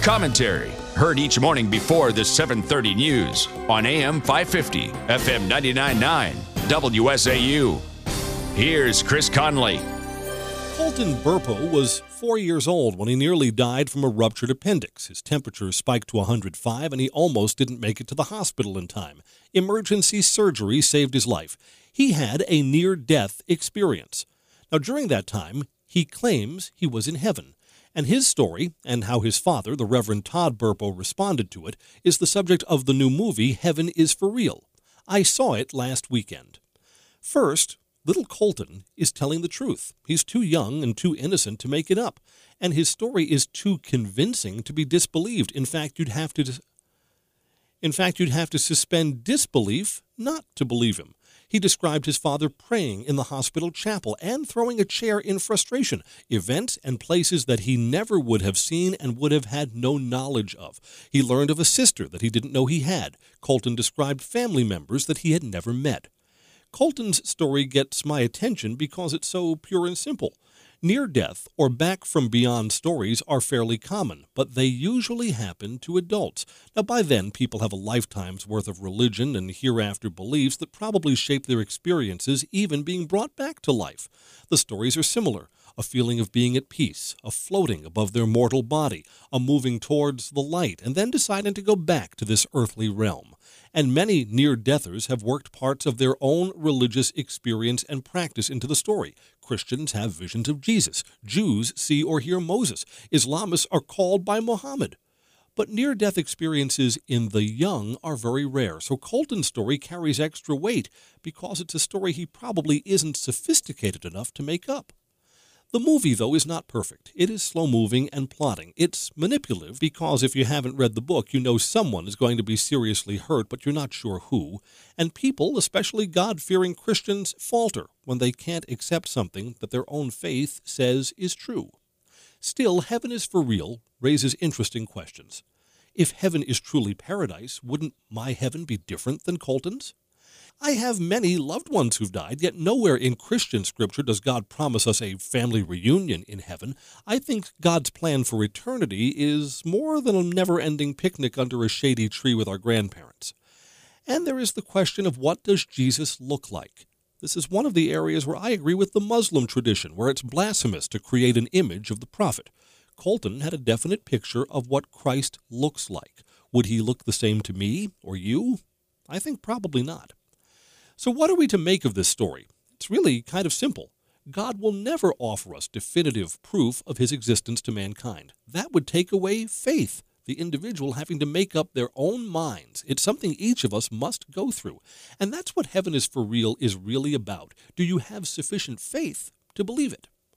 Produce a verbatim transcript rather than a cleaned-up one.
Commentary, heard each morning before the seven thirty news on A M five fifty, F M ninety-nine point nine, W S A U. Here's Chris Conley. Colton Burpo was four years old when he nearly died from a ruptured appendix. His temperature spiked to one hundred five, and he almost didn't make it to the hospital in time. Emergency surgery saved his life. He had a near-death experience. Now, during that time, he claims he was in heaven. And his story, and how his father, the Reverend Todd Burpo, responded to it, is the subject of the new movie, Heaven is for Real. I saw it last weekend. First, little Colton is telling the truth. He's too young and too innocent to make it up, and his story is too convincing to be disbelieved. In fact, you'd have to In fact, you'd have to suspend disbelief not to believe him. He described his father praying in the hospital chapel and throwing a chair in frustration, events and places that he never would have seen and would have had no knowledge of. He learned of a sister that he didn't know he had. Colton described family members that he had never met. Colton's story gets my attention because it's so pure and simple. Near-death or back-from-beyond stories are fairly common, but they usually happen to adults. Now, by then, people have a lifetime's worth of religion and hereafter beliefs that probably shape their experiences, even being brought back to life. The stories are similar. A feeling of being at peace, of floating above their mortal body, a moving towards the light, and then deciding to go back to this earthly realm. And many near-deathers have worked parts of their own religious experience and practice into the story. Christians have visions of Jesus. Jews see or hear Moses. Islamists are called by Muhammad. But near-death experiences in the young are very rare, so Colton's story carries extra weight because it's a story he probably isn't sophisticated enough to make up. The movie, though, is not perfect. It is slow-moving and plotting. It's manipulative because if you haven't read the book, you know someone is going to be seriously hurt, but you're not sure who. And people, especially God-fearing Christians, falter when they can't accept something that their own faith says is true. Still, Heaven is for Real raises interesting questions. If heaven is truly paradise, wouldn't my heaven be different than Colton's? I have many loved ones who've died, yet nowhere in Christian scripture does God promise us a family reunion in heaven. I think God's plan for eternity is more than a never-ending picnic under a shady tree with our grandparents. And there is the question of what does Jesus look like? This is one of the areas where I agree with the Muslim tradition, where it's blasphemous to create an image of the prophet. Colton had a definite picture of what Christ looks like. Would he look the same to me or you? I think probably not. So what are we to make of this story? It's really kind of simple. God will never offer us definitive proof of his existence to mankind. That would take away faith, the individual having to make up their own minds. It's something each of us must go through. And that's what Heaven is for Real is really about. Do you have sufficient faith to believe it?